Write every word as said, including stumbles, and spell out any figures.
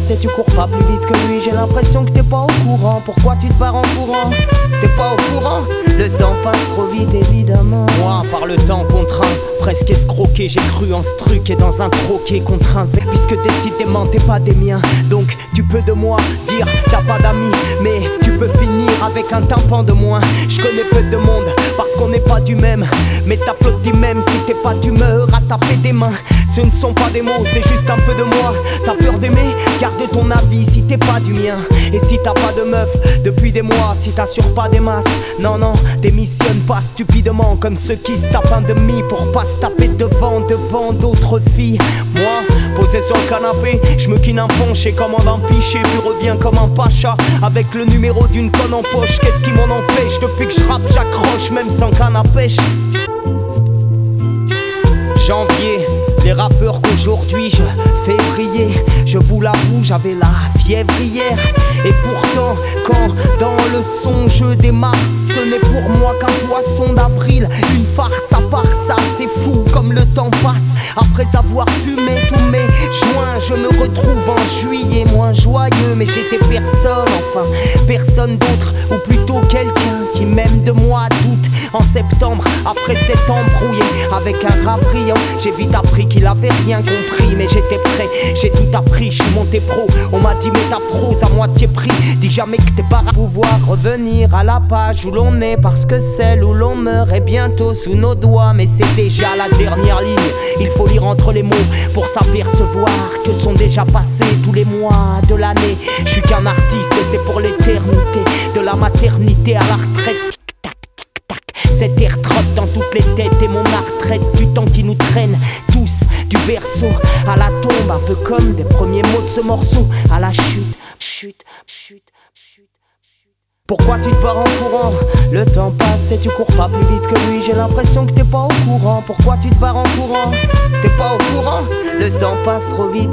passe et tu cours pas plus vite que lui. J'ai l'impression que t'es pas au courant. Pourquoi tu te barres en courant? T'es pas au courant? Le temps passe trop vite évidemment. Moi par le temps contraint, presque escroqué, j'ai cru en ce truc et dans un troquet contraint. Puisque décidément t'es pas des miens, donc tu peux de moi dire t'as pas d'amis, mais tu peux finir avec un tympan de moins. Je connais peu de monde parce qu'on n'est pas du même, mais t'applaudis même si t'es pas d'humeur à taper des mains. Ce ne sont pas des mots, c'est juste un peu de moi. T'as peur d'aimer? Garde ton avis si t'es pas du mien. Et si t'as pas de meuf depuis des mois, si t'assures pas des masses, non non, démissionne pas stupidement comme ceux qui se tapent un demi pour pas se taper devant, devant d'autres filles. Moi, posé sur le canapé, je me quine un punch et commande un pichet, puis reviens comme un pacha avec le numéro d'une conne en poche. Qu'est-ce qui m'en empêche? Depuis que je rappe, j'accroche même sans canne à pêche. Janvier, les rappeurs qu'aujourd'hui je fais briller, je vous l'avoue, j'avais la fièvre hier. Et pourtant, quand dans le son je démarre, ce n'est pour moi qu'un poisson d'avril, une farce à part ça, c'est fou comme le temps passe. Après avoir fumé tous mes joints, je me retrouve en juillet moins joyeux. Mais j'étais personne, enfin, personne d'autre, ou plutôt quelqu'un qui même de moi doute. En septembre, après s'être embrouillé avec un rap brillant, j'ai vite appris qu'il avait rien compris. Mais j'étais prêt, j'ai tout appris, je suis monté pro. On m'a dit mais ta prose à moitié prix. Dis jamais que t'es pas à pouvoir revenir à la page où l'on est, parce que celle où l'on meurt est bientôt sous nos doigts. Mais c'est déjà la dernière ligne, il faut lire entre les mots pour s'apercevoir que sont déjà passés tous les mois de l'année. Je suis qu'un artiste et c'est pour l'éternité, de la maternité à la retraite. Cette air trotte dans toutes les têtes et mon art traite du temps qui nous traîne tous du berceau à la tombe, un peu comme les premiers mots de ce morceau à la chute, chute, chute, chute. Pourquoi tu te barres en courant? Le temps passe et tu cours pas plus vite que lui. J'ai l'impression que t'es pas au courant. Pourquoi tu te barres en courant? T'es pas au courant? Le temps passe trop vite